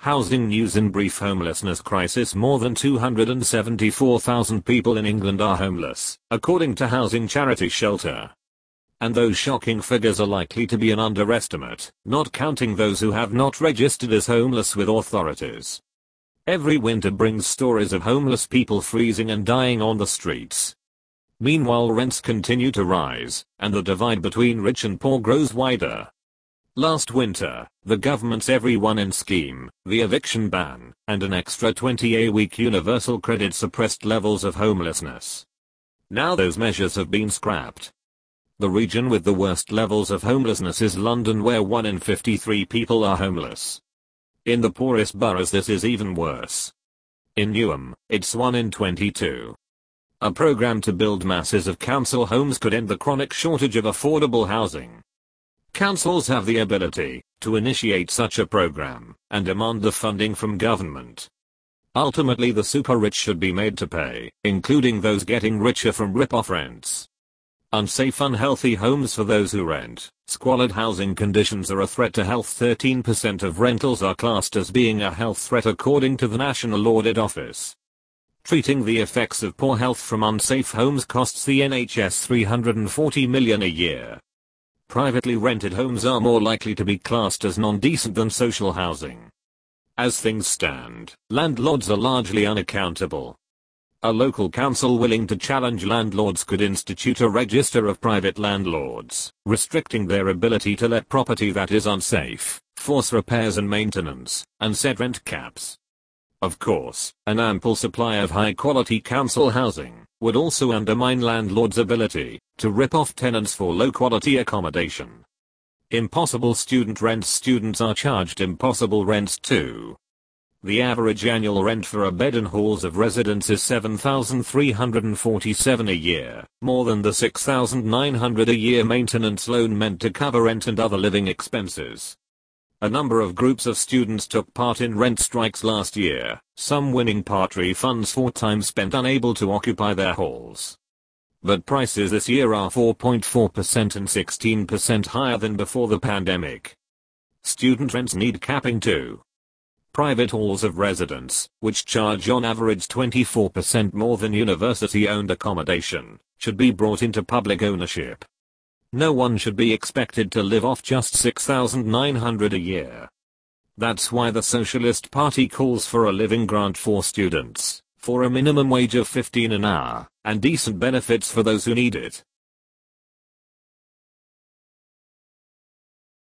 Housing news in brief. Homelessness crisis. More than 274,000 people in England are homeless, according to housing charity Shelter. And those shocking figures are likely to be an underestimate, not counting those who have not registered as homeless with authorities. Every winter brings stories of homeless people freezing and dying on the streets. Meanwhile, rents continue to rise, and the divide between rich and poor grows wider. Last winter, the government's Everyone In scheme, the eviction ban, and an extra 20-a-week universal credit suppressed levels of homelessness. Now those measures have been scrapped. The region with the worst levels of homelessness is London, where 1 in 53 people are homeless. In the poorest boroughs this is even worse. In Newham, it's 1 in 22. A program to build masses of council homes could end the chronic shortage of affordable housing. Councils have the ability to initiate such a program and demand the funding from government. Ultimately, the super rich should be made to pay, including those getting richer from rip-off rents. Unsafe, unhealthy homes for those who rent. Squalid housing conditions are a threat to health. 13% of rentals are classed as being a health threat according to the National Audit Office. Treating the effects of poor health from unsafe homes costs the NHS £340 million a year. Privately rented homes are more likely to be classed as non-decent than social housing. As things stand, landlords are largely unaccountable. A local council willing to challenge landlords could institute a register of private landlords, restricting their ability to let property that is unsafe, force repairs and maintenance, and set rent caps. Of course, an ample supply of high-quality council housing would also undermine landlords' ability to rip off tenants for low-quality accommodation. Impossible student rents. Students are charged impossible rents too. The average annual rent for a bed in halls of residence is £7,347 a year, more than the £6,900 a year maintenance loan meant to cover rent and other living expenses. A number of groups of students took part in rent strikes last year, some winning part refunds for time spent unable to occupy their halls. But prices this year are 4.4% and 16% higher than before the pandemic. Student rents need capping too. Private halls of residence, which charge on average 24% more than university-owned accommodation, should be brought into public ownership. No one should be expected to live off just £6,900 a year. That's why the Socialist Party calls for a living grant for students, for a minimum wage of $15 an hour, and decent benefits for those who need it.